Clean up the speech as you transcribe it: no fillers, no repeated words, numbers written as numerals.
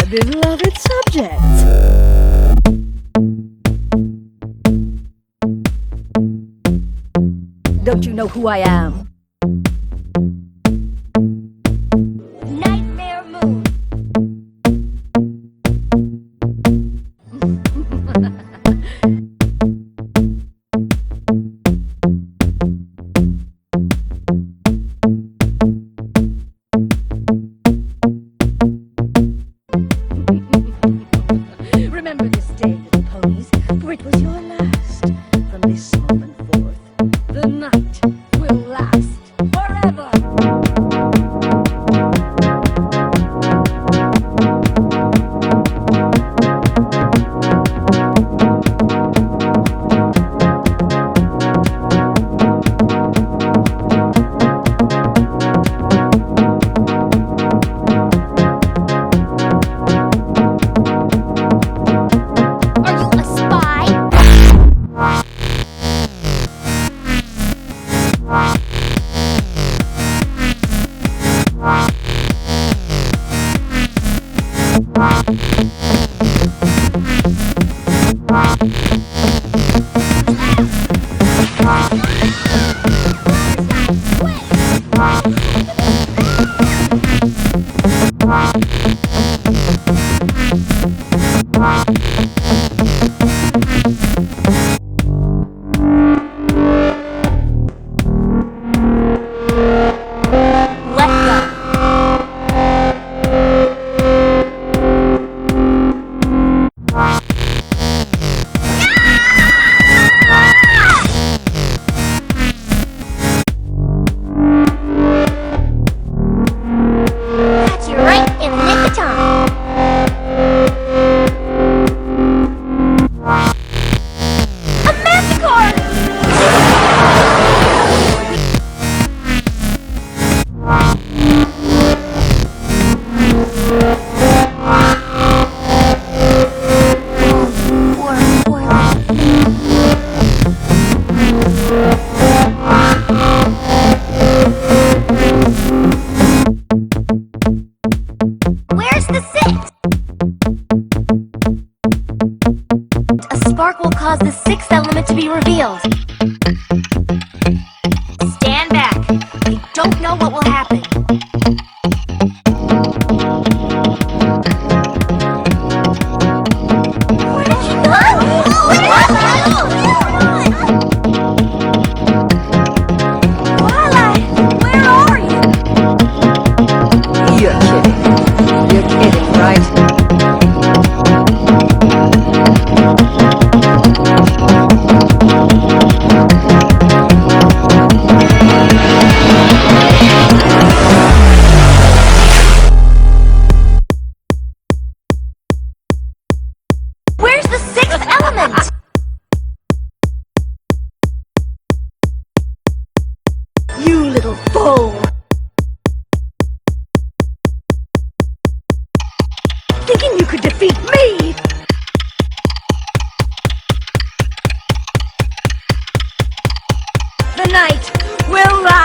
beloved subjects. Don't you know who I am? Nightmare Moon. Remember this day, little ponies, for it was your last. From this moment forth, the night will last forever. Are you a spy? Let go. Got you right in the nick of time. A manticore! Where's the sixth? A spark will cause the sixth element to be revealed. Stand back. I don't know what will happen. Where did you go? Twilight, where are you? You're kidding. You're kidding, right? Where's the sixth element? You little fool! Thinking you could defeat me? The night will last.